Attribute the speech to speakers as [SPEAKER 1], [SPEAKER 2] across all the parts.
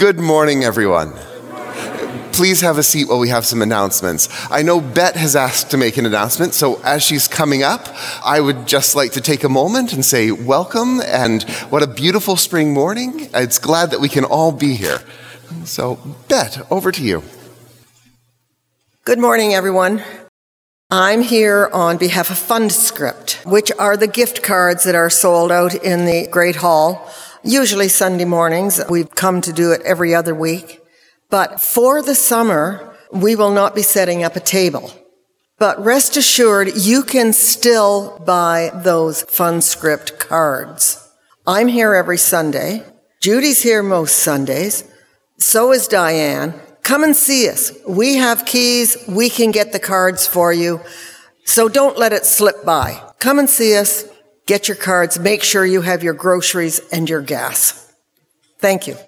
[SPEAKER 1] Good morning, everyone. Please have a seat while we have some announcements. I know Bet has asked to make an announcement, so as she's coming up, I would just like to take a moment and say welcome, and what a beautiful spring morning. It's glad that we can all be here. So, Bet, over to you.
[SPEAKER 2] Good morning, everyone. I'm here on behalf of Fundscript, which are the gift cards that are sold out in the Great Hall, usually Sunday mornings. We've come to do it every other week. But for the summer, we will not be setting up a table. But rest assured, you can still buy those Fundscript cards. I'm here every Sunday. Judy's here most Sundays. So is Diane. Come and see us. We have keys. We can get the cards for you. So don't let it slip by. Come and see us. Get your cards. Make sure you have your groceries and your gas. Thank you.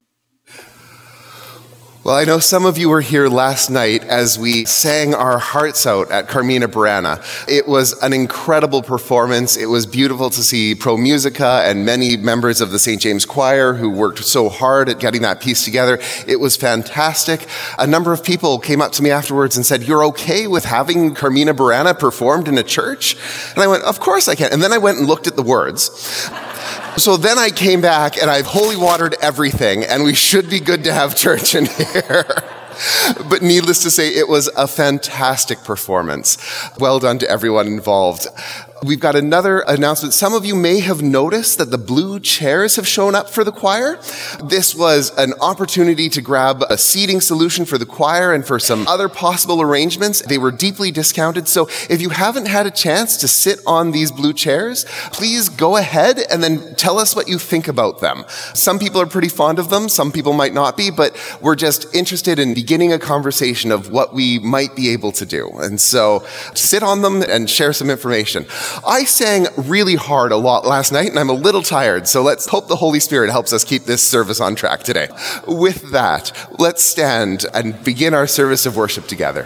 [SPEAKER 1] Well, I know some of you were here last night as we sang our hearts out at Carmina Burana. It was an incredible performance. It was beautiful to see Pro Musica and many members of the St. James Choir who worked so hard at getting that piece together. It was fantastic. A number of people came up to me afterwards and said, "You're okay with having Carmina Burana performed in a church?" And I went, "Of course I can." And then I went and looked at the words. So then I came back and I've holy watered everything, and we should be good to have church in here. But needless to say, it was a fantastic performance. Well done to everyone involved. We've got another announcement. Some of you may have noticed that the blue chairs have shown up for the choir. This was an opportunity to grab a seating solution for the choir and for some other possible arrangements. They were deeply discounted. So if you haven't had a chance to sit on these blue chairs, please go ahead and then tell us what you think about them. Some people are pretty fond of them. Some people might not be, but we're just interested in beginning a conversation of what we might be able to do. And so sit on them and share some information. I sang really hard a lot last night, and I'm a little tired, so let's hope the Holy Spirit helps us keep this service on track today. With that, let's stand and begin our service of worship together.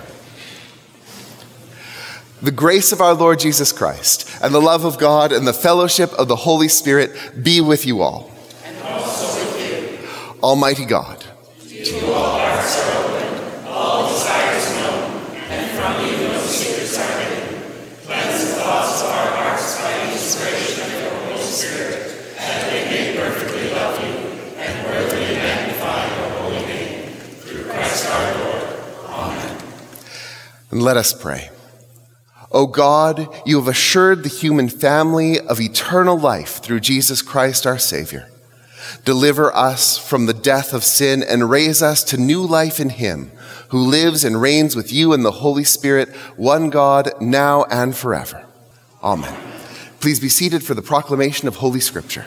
[SPEAKER 1] The grace of our Lord Jesus Christ, and the love of God, and the fellowship of the Holy Spirit be with you all.
[SPEAKER 3] And also with you.
[SPEAKER 1] Almighty God,
[SPEAKER 3] to you all hearts are open, all desires known, and from you no secrets are hidden. Cleanse the thoughts of our hearts by the inspiration of your Holy Spirit, that we may perfectly love you and worthily magnify your holy name. Through Christ our Lord. Amen.
[SPEAKER 1] and let us pray. O God, you have assured the human family of eternal life through Jesus Christ our Savior. Deliver us from the death of sin and raise us to new life in him, who lives and reigns with you in the Holy Spirit, one God, now and forever. Amen. Please be seated for the proclamation of Holy Scripture.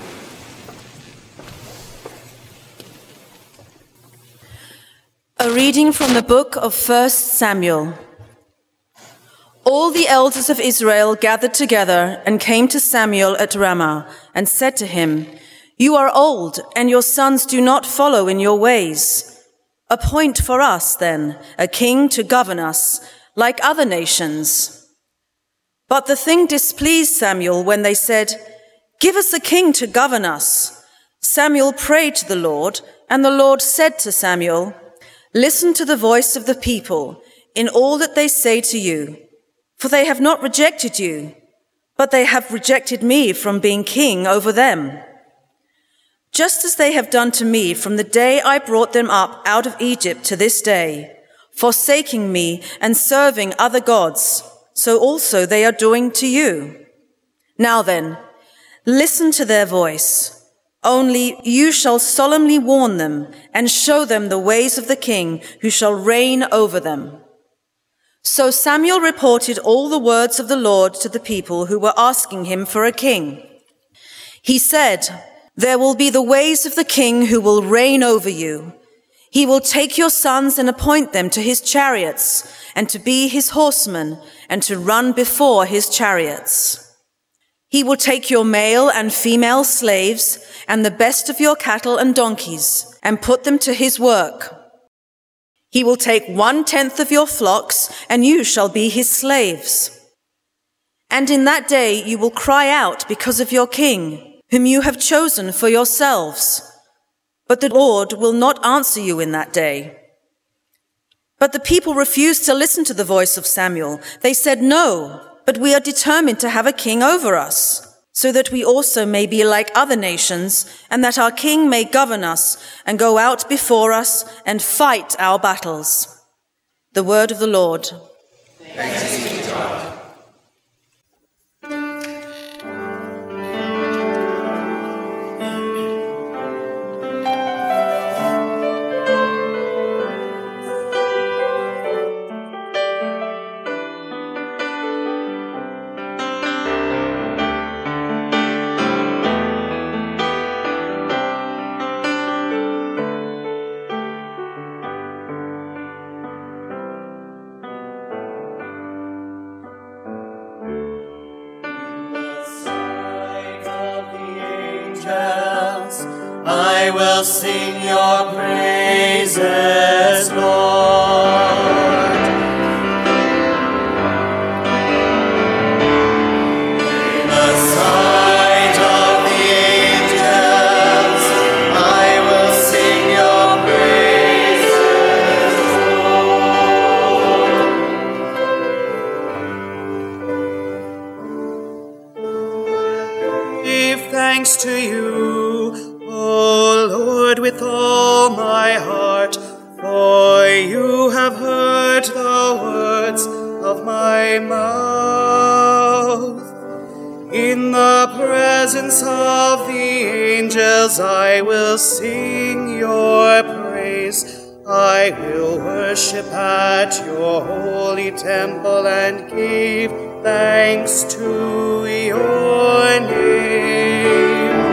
[SPEAKER 4] A reading from the book of 1 Samuel. All the elders of Israel gathered together and came to Samuel at Ramah and said to him, "You are old, and your sons do not follow in your ways. Appoint for us, then, a king to govern us, like other nations." But the thing displeased Samuel when they said, "Give us a king to govern us." Samuel prayed to the Lord, and the Lord said to Samuel, "Listen to the voice of the people in all that they say to you. For they have not rejected you, but they have rejected me from being king over them. Just as they have done to me from the day I brought them up out of Egypt to this day, forsaking me and serving other gods, so also they are doing to you. Now then, listen to their voice. Only you shall solemnly warn them and show them the ways of the king who shall reign over them." So Samuel reported all the words of the Lord to the people who were asking him for a king. He said, "There will be the ways of the king who will reign over you. He will take your sons and appoint them to his chariots and to be his horsemen and to run before his chariots. He will take your male and female slaves and the best of your cattle and donkeys and put them to his work. He will take 1/10 of your flocks, and you shall be his slaves. And in that day you will cry out because of your king, whom you have chosen for yourselves. but the Lord will not answer you in that day." But the people refused to listen to the voice of Samuel. They said, "No, but we are determined to have a king over us, so that we also may be like other nations, and that our king may govern us and go out before us and fight our battles." The word of the Lord.
[SPEAKER 3] Thanks be to God.
[SPEAKER 5] I will sing your praises, Lord. In the sight of the angels, I will sing your praises, Lord. Give thanks to you, O Lord, with all my heart, for you have heard the words of my mouth. In the presence of the angels I will sing your praise. I will worship at your holy temple and give thanks to your name.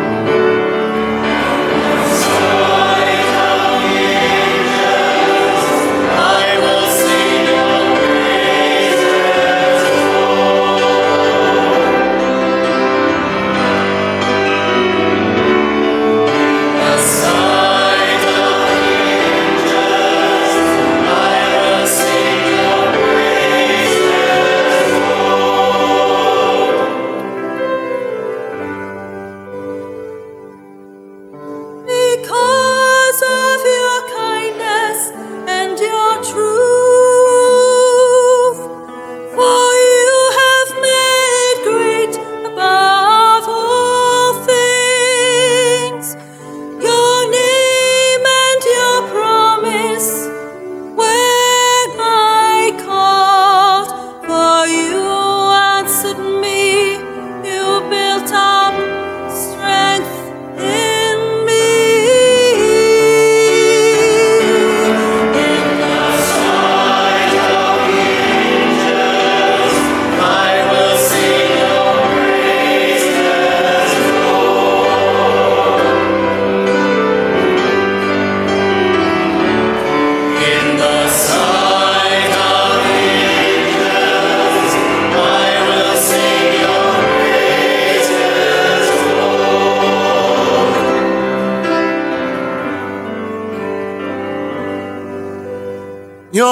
[SPEAKER 5] Your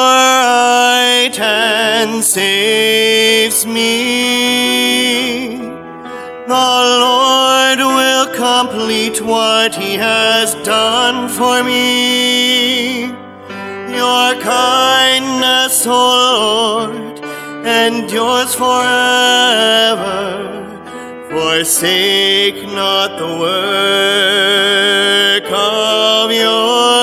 [SPEAKER 5] right hand saves me. The Lord will complete what he has done for me. Your kindness, O Lord, endures forever. Forsake not the work of your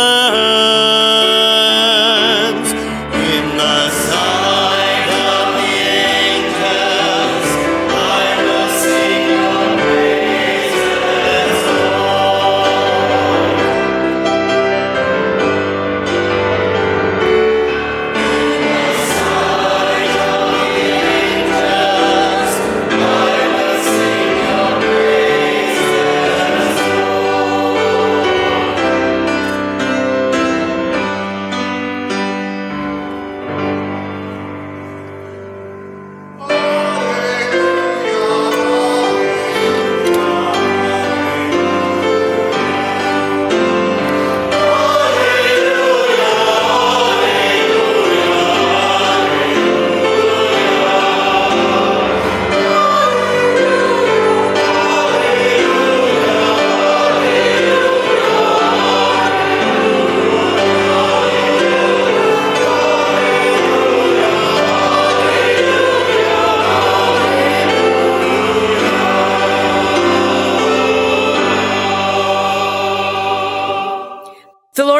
[SPEAKER 5] hands. In the sight of the angels, I will sing your praises, Lord. In the sight of the angels, I will sing your praises, Lord.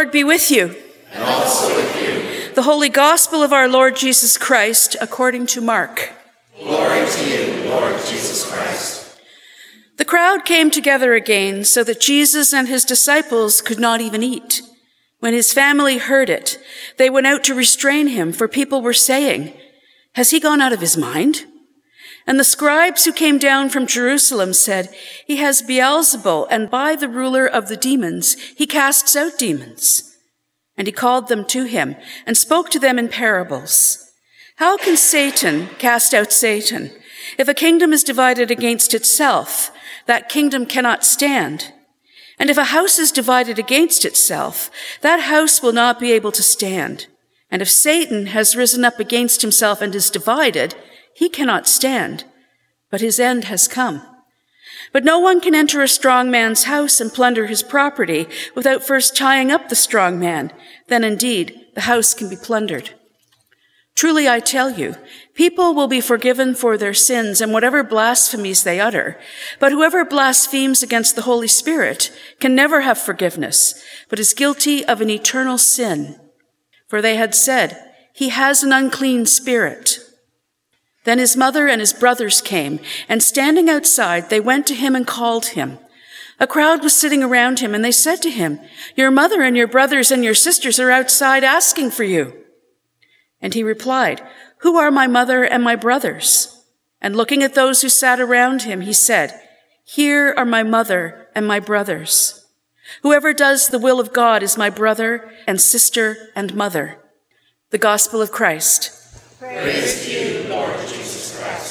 [SPEAKER 6] Lord be with you.
[SPEAKER 3] And also with you.
[SPEAKER 6] The Holy Gospel of our Lord Jesus Christ according to Mark.
[SPEAKER 3] Glory to you, Lord Jesus Christ.
[SPEAKER 6] The crowd came together again so that Jesus and his disciples could not even eat. When his family heard it, they went out to restrain him, for people were saying, "Has he gone out of his mind?" And the scribes who came down from Jerusalem said, "He has Beelzebul, and by the ruler of the demons he casts out demons." And he called them to him and spoke to them in parables. "How can Satan cast out Satan? If a kingdom is divided against itself, that kingdom cannot stand. And if a house is divided against itself, that house will not be able to stand. And if Satan has risen up against himself and is divided, he cannot stand, but his end has come. But no one can enter a strong man's house and plunder his property without first tying up the strong man. Then indeed the house can be plundered. Truly I tell you, people will be forgiven for their sins and whatever blasphemies they utter. But whoever blasphemes against the Holy Spirit can never have forgiveness, but is guilty of an eternal sin. For they had said, 'He has an unclean spirit.' Then his mother and his brothers came, and standing outside, they went to him and called him. A crowd was sitting around him, and they said to him, 'Your mother and your brothers and your sisters are outside asking for you.' And he replied, 'Who are my mother and my brothers?' And looking at those who sat around him, he said, 'Here are my mother and my brothers. Whoever does the will of God is my brother and sister and mother.'" The Gospel of Christ.
[SPEAKER 3] Praise to you, Lord Jesus Christ.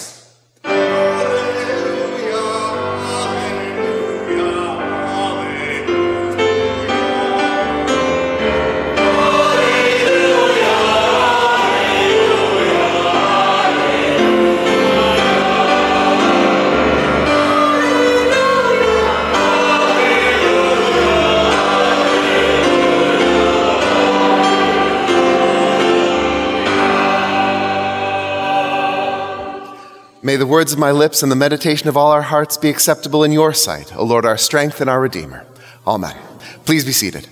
[SPEAKER 1] May the words of my lips and the meditation of all our hearts be acceptable in your sight, O Lord, our strength and our Redeemer. Amen. Please be seated.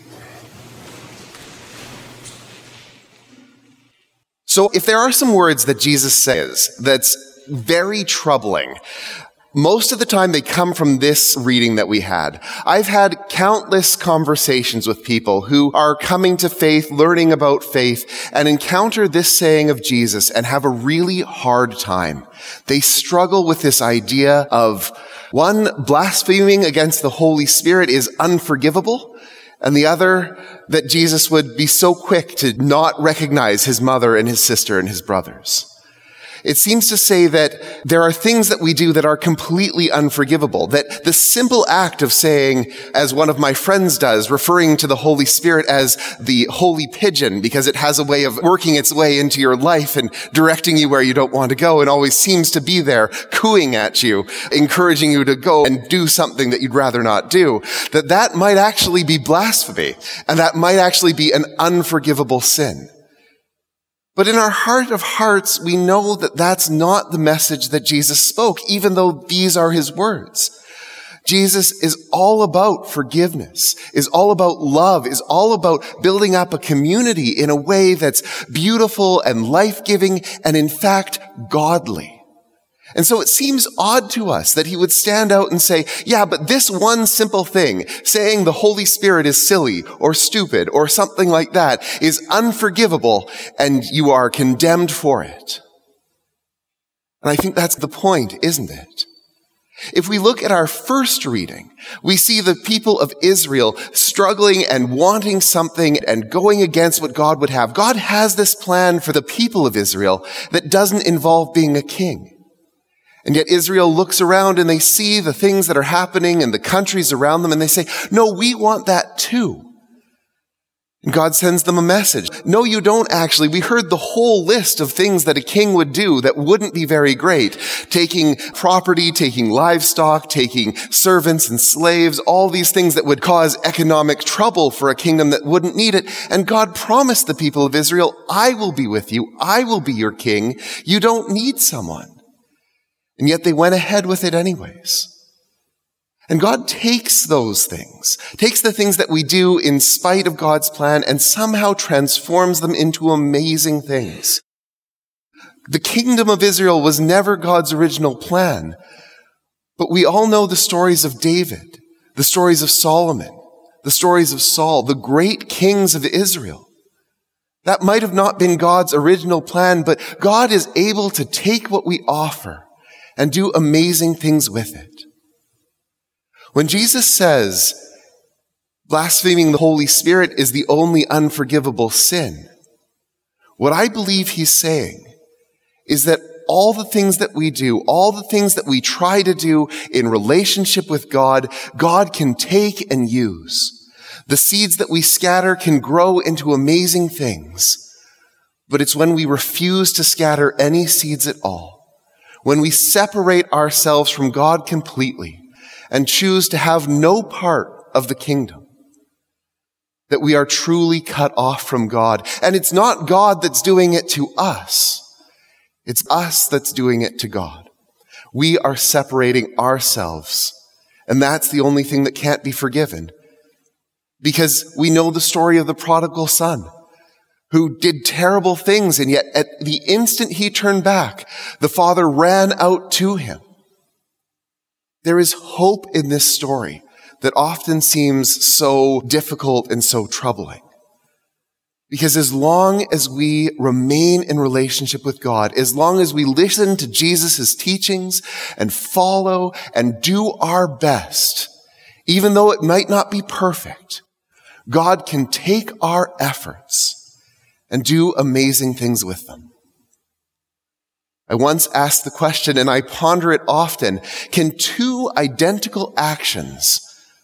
[SPEAKER 1] So if there are some words that Jesus says that's very troubling, most of the time they come from this reading that we had. I've had countless conversations with people who are coming to faith, learning about faith, and encounter this saying of Jesus and have a really hard time. They struggle with this idea of, one, blaspheming against the Holy Spirit is unforgivable, and the other, that Jesus would be so quick to not recognize his mother and his sister and his brothers. It seems to say that there are things that we do that are completely unforgivable, that the simple act of saying, as one of my friends does, referring to the Holy Spirit as the holy pigeon because it has a way of working its way into your life and directing you where you don't want to go and always seems to be there cooing at you, encouraging you to go and do something that you'd rather not do, that might actually be blasphemy and that might actually be an unforgivable sin. But in our heart of hearts, we know that that's not the message that Jesus spoke, even though these are his words. Jesus is all about forgiveness, is all about love, is all about building up a community in a way that's beautiful and life-giving and, in fact, godly. And so it seems odd to us that he would stand out and say, yeah, but this one simple thing, saying the Holy Spirit is silly or stupid or something like that, is unforgivable and you are condemned for it. And I think that's the point, isn't it? If we look at our first reading, we see the people of Israel struggling and wanting something and going against what God would have. God has this plan for the people of Israel that doesn't involve being a king. And yet Israel looks around and they see the things that are happening in the countries around them and they say, no, we want that too. And God sends them a message. No, you don't actually. We heard the whole list of things that a king would do that wouldn't be very great. Taking property, taking livestock, taking servants and slaves, all these things that would cause economic trouble for a kingdom that wouldn't need it. And God promised the people of Israel, I will be with you. I will be your king. You don't need someone. And yet they went ahead with it anyways. And God takes those things, takes the things that we do in spite of God's plan and somehow transforms them into amazing things. The kingdom of Israel was never God's original plan, but we all know the stories of David, the stories of Solomon, the stories of Saul, the great kings of Israel. That might have not been God's original plan, but God is able to take what we offer and do amazing things with it. When Jesus says blaspheming the Holy Spirit is the only unforgivable sin, what I believe he's saying is that all the things that we do, all the things that we try to do in relationship with God, God can take and use. The seeds that we scatter can grow into amazing things, but it's when we refuse to scatter any seeds at all, when we separate ourselves from God completely and choose to have no part of the kingdom, that we are truly cut off from God. And it's not God that's doing it to us. It's us that's doing it to God. We are separating ourselves. And that's the only thing that can't be forgiven. Because we know the story of the prodigal son who did terrible things, and yet at the instant he turned back, the father ran out to him. There is hope in this story that often seems so difficult and so troubling. Because as long as we remain in relationship with God, as long as we listen to Jesus' teachings and follow and do our best, even though it might not be perfect, God can take our efforts and do amazing things with them. I once asked the question, and I ponder it often, can two identical actions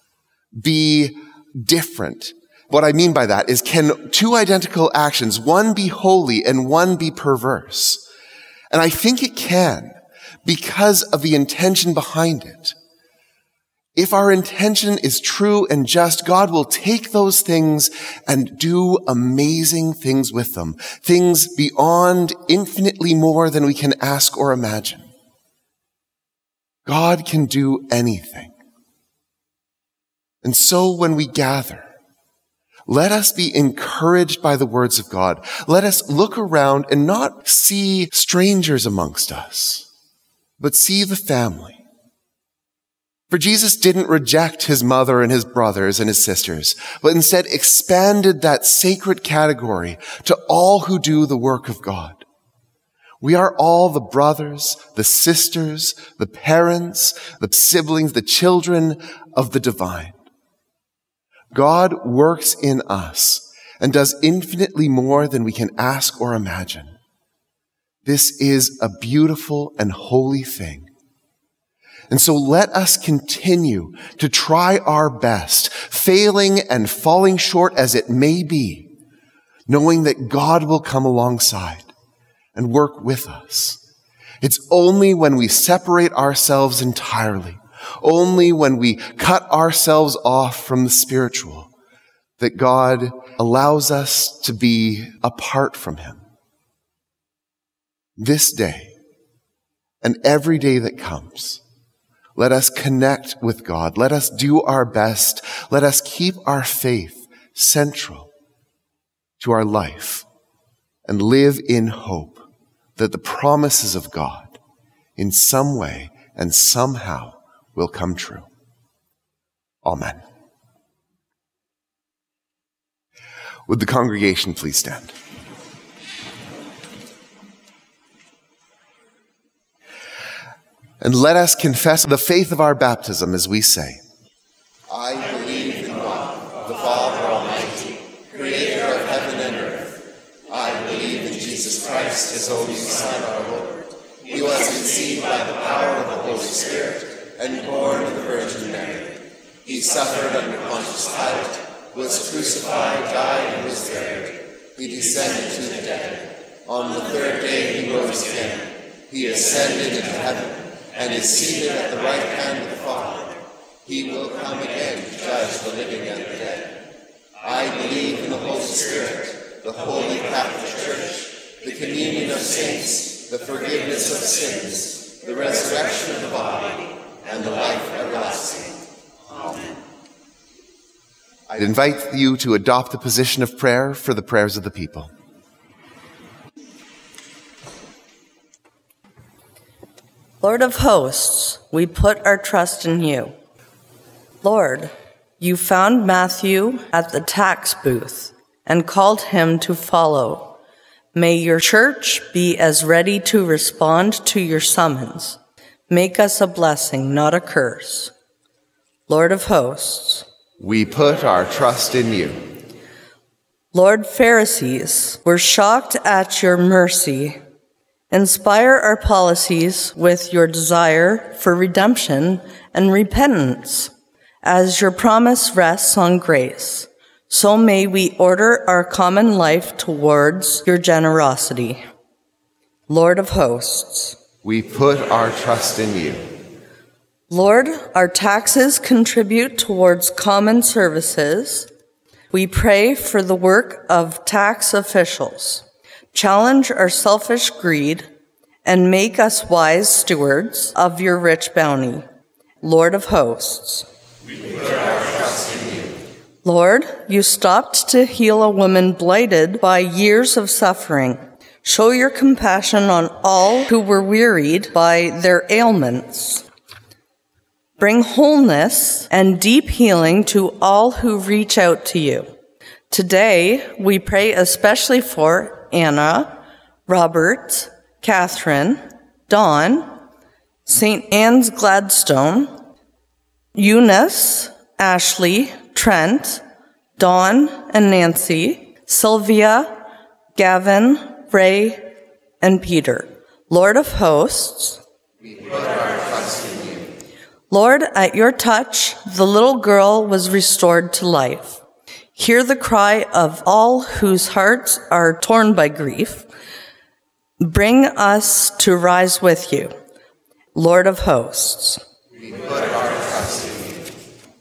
[SPEAKER 1] be different? What I mean by that is, can two identical actions, one be holy and one be perverse? And I think it can, because of the intention behind it. If our intention is true and just, God will take those things and do amazing things with them. Things beyond infinitely more than we can ask or imagine. God can do anything. And so when we gather, let us be encouraged by the words of God. Let us look around and not see strangers amongst us, but see the family. For Jesus didn't reject his mother and his brothers and his sisters, but instead expanded that sacred category to all who do the work of God. We are all the brothers, the sisters, the parents, the siblings, the children of the divine. God works in us and does infinitely more than we can ask or imagine. This is a beautiful and holy thing. And so let us continue to try our best, failing and falling short as it may be, knowing that God will come alongside and work with us. It's only when we separate ourselves entirely, only when we cut ourselves off from the spiritual, that God allows us to be apart from him. This day and every day that comes, let us connect with God. Let us do our best. Let us keep our faith central to our life and live in hope that the promises of God in some way and somehow will come true. Amen. Would the congregation please stand? And let us confess the faith of our baptism as we say,
[SPEAKER 7] I believe in God, the Father Almighty, creator of heaven and earth. I believe in Jesus Christ, his only Son, our Lord. He was conceived by the power of the Holy Spirit and born of the Virgin Mary. He suffered under Pontius Pilate, was crucified, died, and was buried. He descended to the dead. On the third day he rose again. He ascended into heaven and is seated at the right hand of the Father. He will come again to judge the living and the dead. I believe in the Holy Spirit, the Holy Catholic Church, the communion of saints, the forgiveness of sins, the resurrection of the body, and the life everlasting. Amen.
[SPEAKER 1] I'd invite you to adopt the position of prayer for the prayers of the people.
[SPEAKER 8] Lord of hosts, we put our trust in you. Lord, you found Matthew at the tax booth and called him to follow. May your church be as ready to respond to your summons. Make us a blessing, not a curse. Lord of hosts,
[SPEAKER 1] we put our trust in you.
[SPEAKER 8] Lord, Pharisees, we're shocked at your mercy. Inspire our policies with your desire for redemption and repentance. As your promise rests on grace, so may we order our common life towards your generosity. Lord of hosts,
[SPEAKER 1] we put our trust in you.
[SPEAKER 8] Lord, our taxes contribute towards common services. We pray for the work of tax officials. Challenge our selfish greed and make us wise stewards of your rich bounty. Lord of hosts,
[SPEAKER 3] we put our trust in you.
[SPEAKER 8] Lord, you stopped to heal a woman blighted by years of suffering. Show your compassion on all who were wearied by their ailments. Bring wholeness and deep healing to all who reach out to you. Today, we pray especially for Anna, Robert, Catherine, Dawn, St. Anne's Gladstone, Eunice, Ashley, Trent, Dawn and Nancy, Sylvia, Gavin, Ray, and Peter. Lord of hosts,
[SPEAKER 7] we put our trust in you.
[SPEAKER 8] Lord, at your touch, the little girl was restored to life. Hear the cry of all whose hearts are torn by grief. Bring us to rise with you. Lord of hosts,
[SPEAKER 7] we put our trust in you.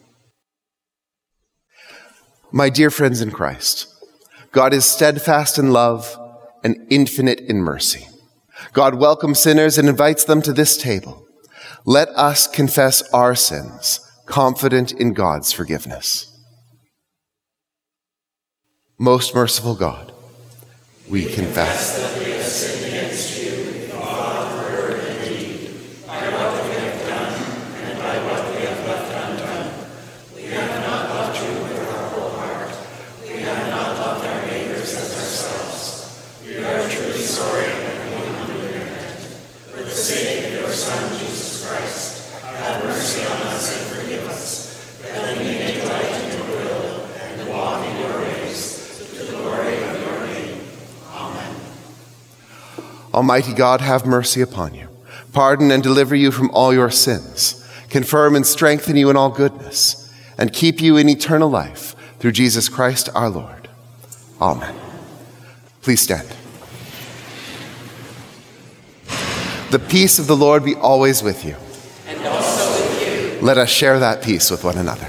[SPEAKER 1] My dear friends in Christ, God is steadfast in love and infinite in mercy. God welcomes sinners and invites them to this table. Let us confess our sins, confident in God's forgiveness. Most merciful God, we confess
[SPEAKER 3] that we have sinned against you in thought, word, and deed, by what we have done and by what we have left undone. We have not loved you with our whole heart. We have not loved our neighbors as ourselves. We are truly sorry and we humbly repent. For the sake of your Son, Jesus Christ, have mercy on us and forgive us, that we may delight in your will and walk in your ways.
[SPEAKER 1] Almighty God, have mercy upon you, pardon and deliver you from all your sins, confirm and strengthen you in all goodness, and keep you in eternal life through Jesus Christ our Lord. Amen. Please stand. The peace of the Lord be always with you.
[SPEAKER 3] And also with you.
[SPEAKER 1] Let us share that peace with one another.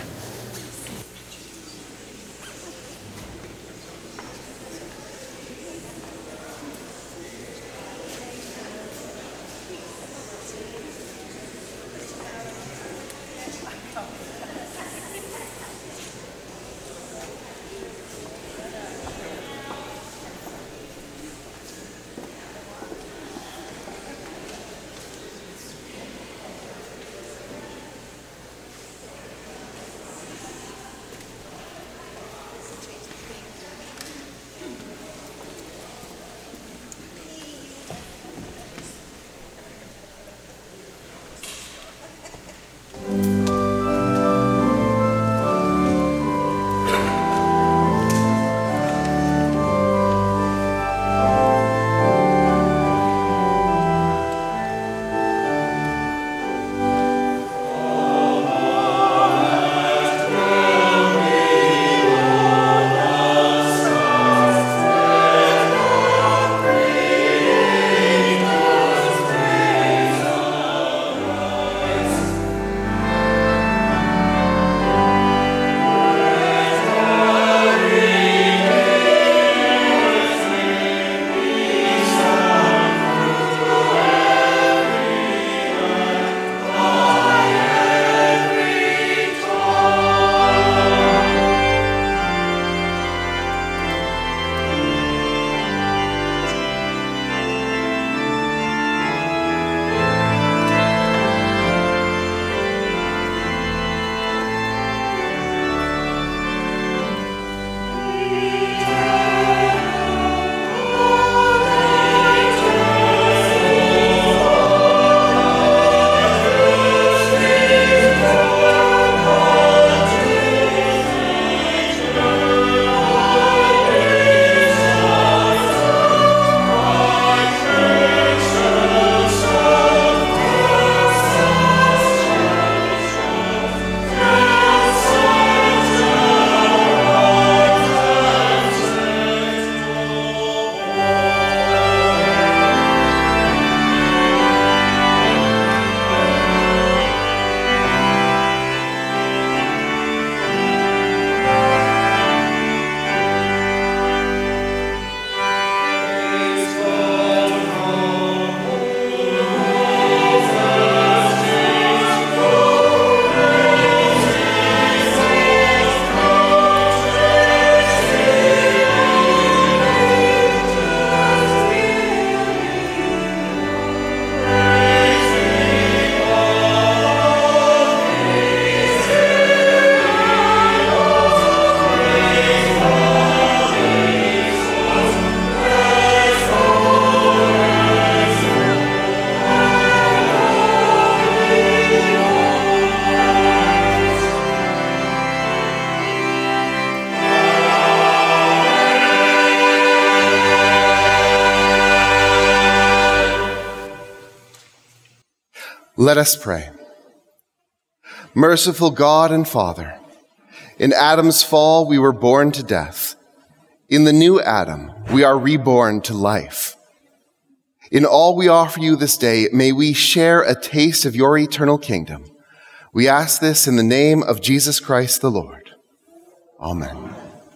[SPEAKER 1] Let us pray. Merciful God and Father, in Adam's fall we were born to death. In the new Adam, we are reborn to life. In all we offer you this day, may we share a taste of your eternal kingdom. We ask this in the name of Jesus Christ the Lord. Amen.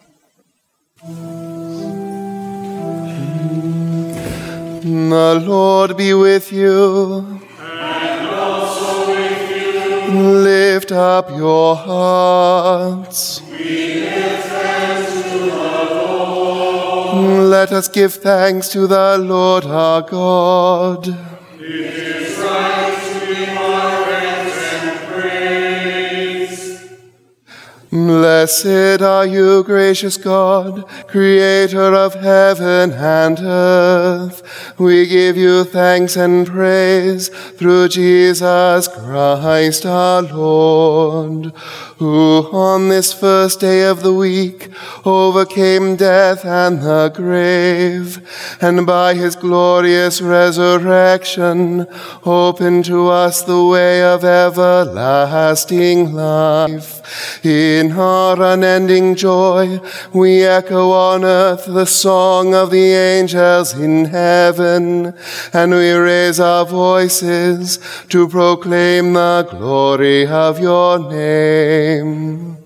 [SPEAKER 1] The Lord be with you.
[SPEAKER 3] And also with you.
[SPEAKER 1] Lift up your hearts.
[SPEAKER 3] We give thanks to the Lord.
[SPEAKER 1] Let us give thanks to the Lord our God.
[SPEAKER 3] It is right to give our thanks and praise.
[SPEAKER 1] Blessed are you, gracious God, creator of heaven and earth. We give you thanks and praise through Jesus Christ our Lord, who on this first day of the week overcame death and the grave, and by his glorious resurrection opened to us the way of everlasting life. In our unending joy, we echo on earth the song of the angels in heaven, and we raise our voices to proclaim the glory of your name.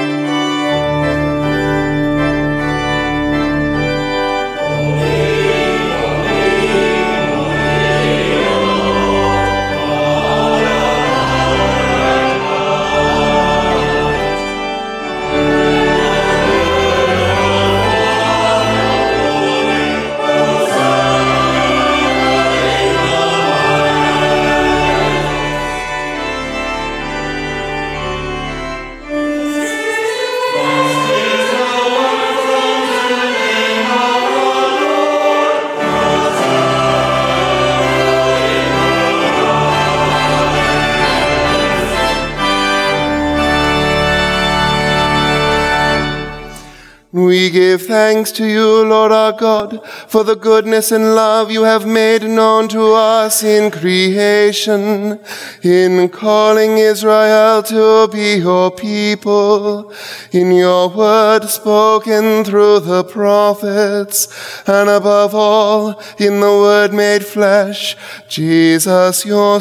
[SPEAKER 1] We give thanks to you, Lord our God, for the goodness and love you have made known to us in creation, in calling Israel to be your people, in your word spoken through the prophets, and above all, in the word made flesh, Jesus your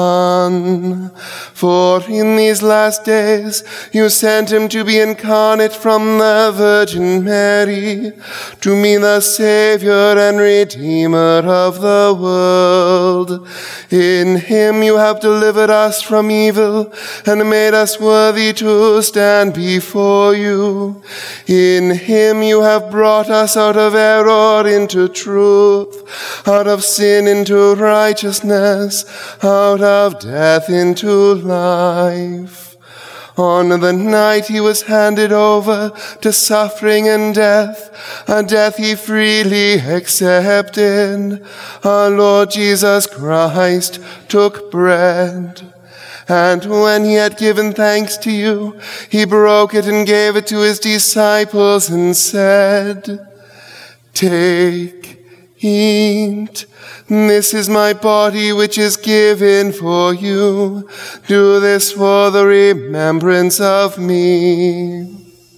[SPEAKER 1] Son. For in these last days you sent him to be incarnate from the Virgin Mary, to be the Savior and Redeemer of the world. In him you have delivered us from evil and made us worthy to stand before you. In him you have brought us out of error into truth, out of sin into righteousness, out of death into life. On the night he was handed over to suffering and death, a death he freely accepted, our Lord Jesus Christ took bread. And when he had given thanks to you, he broke it and gave it to his disciples and said, "Take, eat. This is my body which is given for you. Do this for the remembrance of me."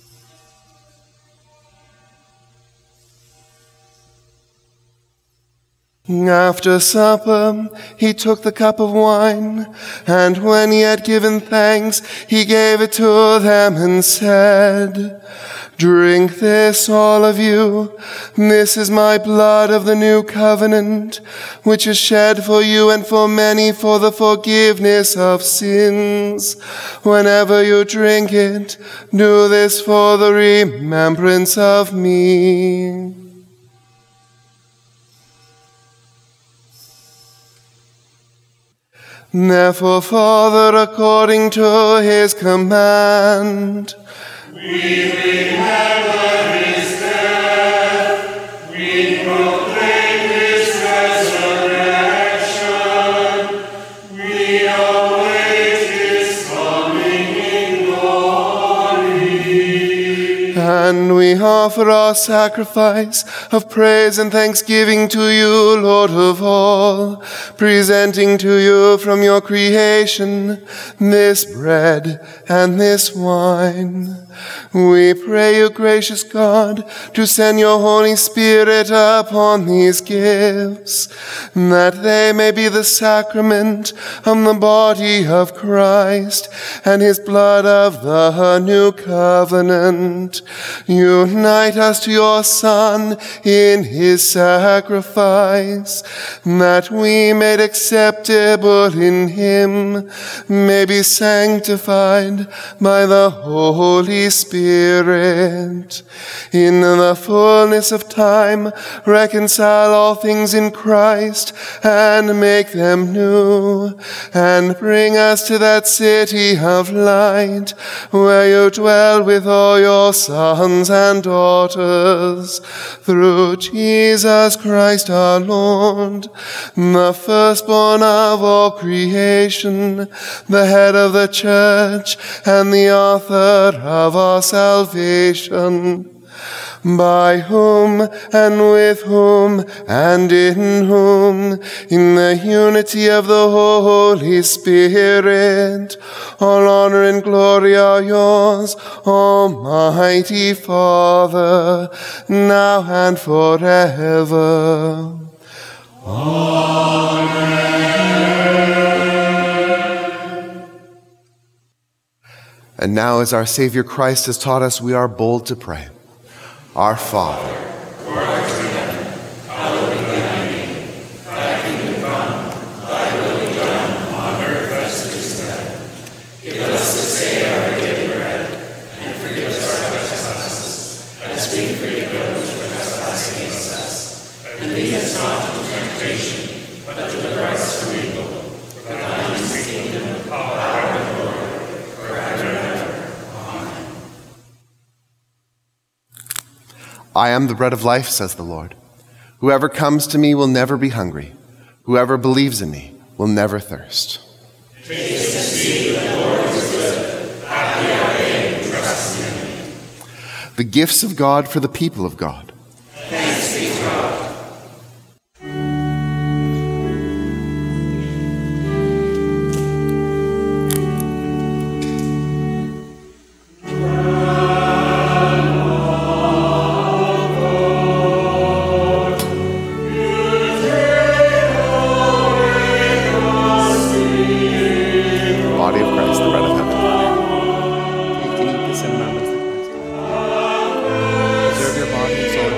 [SPEAKER 1] After supper, he took the cup of wine, and when he had given thanks, he gave it to them and said, "Drink this, all of you. This is my blood of the new covenant, which is shed for you and for many for the forgiveness of sins. Whenever you drink it, do this for the remembrance of me." Therefore, Father, according to his command,
[SPEAKER 3] we remember his death. We proclaim his resurrection. We await his coming in glory.
[SPEAKER 1] And we offer our sacrifice of praise and thanksgiving to you, Lord of all, presenting to you from your creation this bread and this wine. We pray you, gracious God, to send your Holy Spirit upon these gifts, that they may be the sacrament of the body of Christ and his blood of the new covenant. Unite us to your Son in his sacrifice, that we, made acceptable in him, may be sanctified by the Holy Spirit. In the fullness of time, reconcile all things in Christ and make them new, and bring us to that city of light where you dwell with all your sons and daughters, through Jesus Christ our Lord, the firstborn of all creation, the head of the church and the author of our salvation, by whom and with whom and in whom, in the unity of the Holy Spirit, all honor and glory are yours, Almighty Father, now and forever. Amen. And now, as our Savior Christ has taught us, we are bold to pray. Our Father,
[SPEAKER 3] who art in heaven, hallowed be thy name. Thy kingdom come, thy will be done, on earth as it is in heaven. Give us this day our daily bread, and forgive us our trespasses, as we forgive those who trespass against us. And lead us not into temptation, but deliver us from evil. For thine is the kingdom, power, and glory, forever and ever. Amen.
[SPEAKER 1] I am the bread of life, says the Lord. Whoever comes to me will never be hungry. Whoever believes in me will never thirst.
[SPEAKER 3] Taste and see that the Lord is good. Happy are they who trust in him.
[SPEAKER 1] The gifts of God for the people of God.
[SPEAKER 3] Thanks be to God.
[SPEAKER 1] Body of Christ, the bread of heaven. Take and eat this in remembrance of Christ. Preserve your body and soul.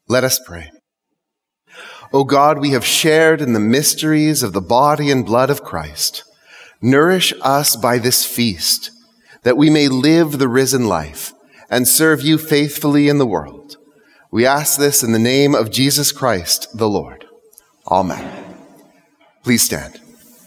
[SPEAKER 1] Let us pray. O God, we have shared in the mysteries of the body and blood of Christ. Nourish us by this feast, that we may live the risen life and serve you faithfully in the world. We ask this in the name of Jesus Christ, the Lord. Amen. Please stand.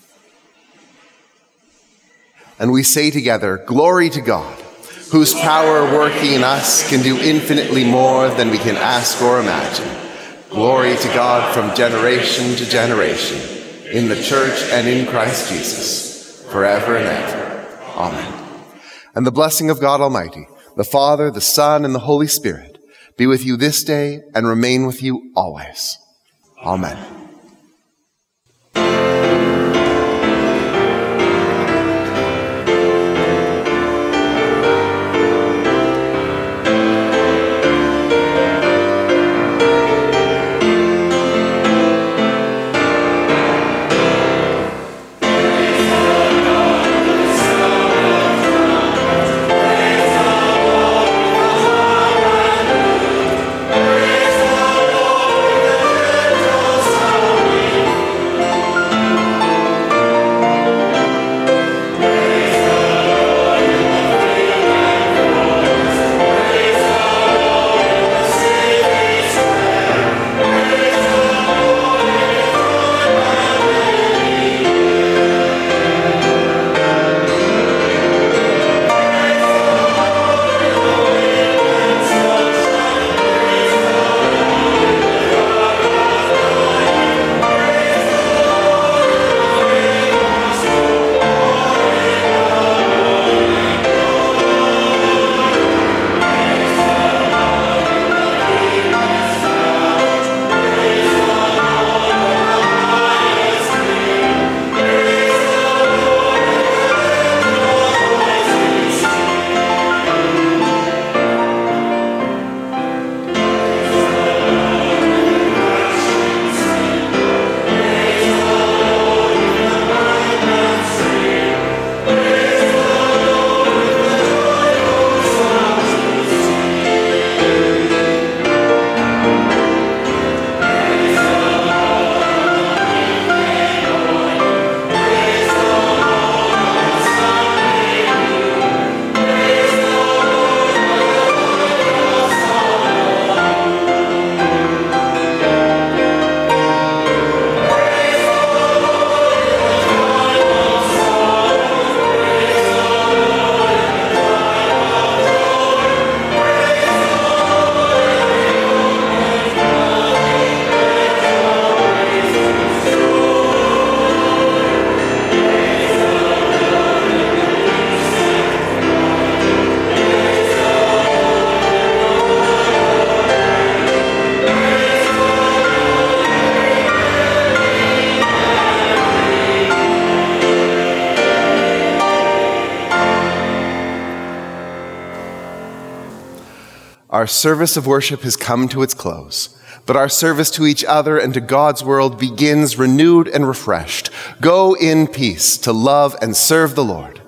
[SPEAKER 1] And we say together, Glory to God, whose power working in us can do infinitely more than we can ask or imagine. Glory to God from generation to generation, in the church and in Christ Jesus, forever and ever. Amen. And the blessing of God Almighty, the Father, the Son, and the Holy Spirit, be with you this day and remain with you always. Amen. Our service of worship has come to its close, but our service to each other and to God's world begins renewed and refreshed. Go in peace to love and serve the Lord.